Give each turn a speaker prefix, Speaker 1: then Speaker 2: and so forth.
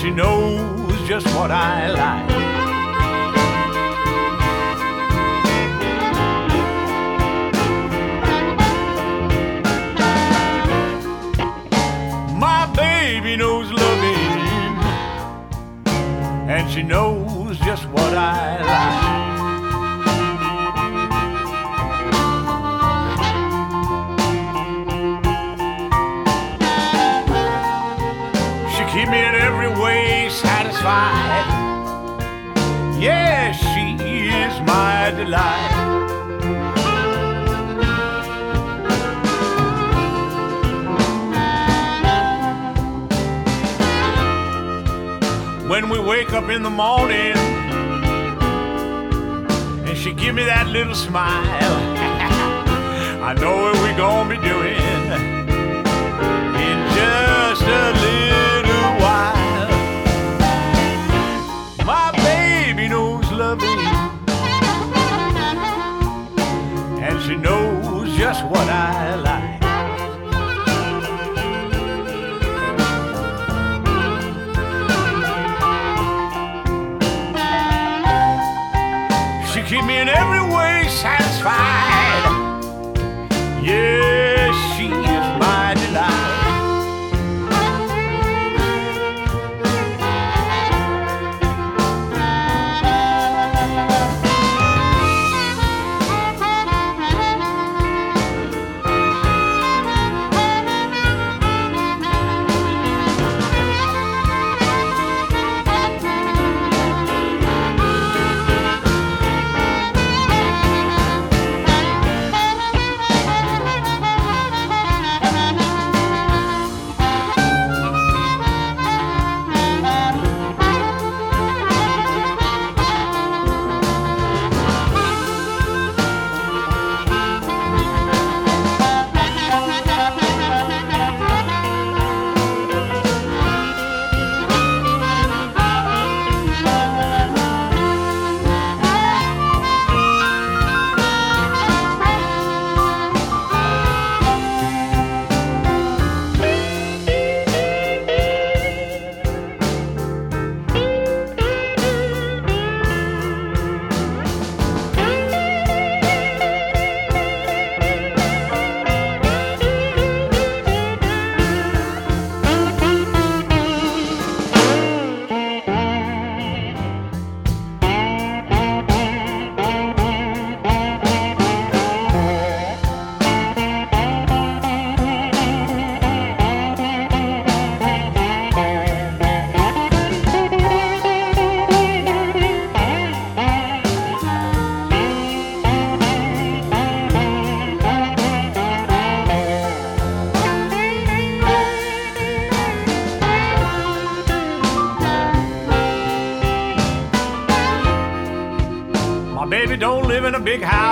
Speaker 1: she knows just what I like. My baby knows loving, and she knows just what I like. Keep me in every way satisfied. Yes, she is my delight. When we wake up in the morning and she give me that little smile, I know what we're gonna be doing in just a little while. My baby knows loving, and she knows just what I like. She keep me in every way satisfied. Yes, she is my delight. My baby don't live in a big house.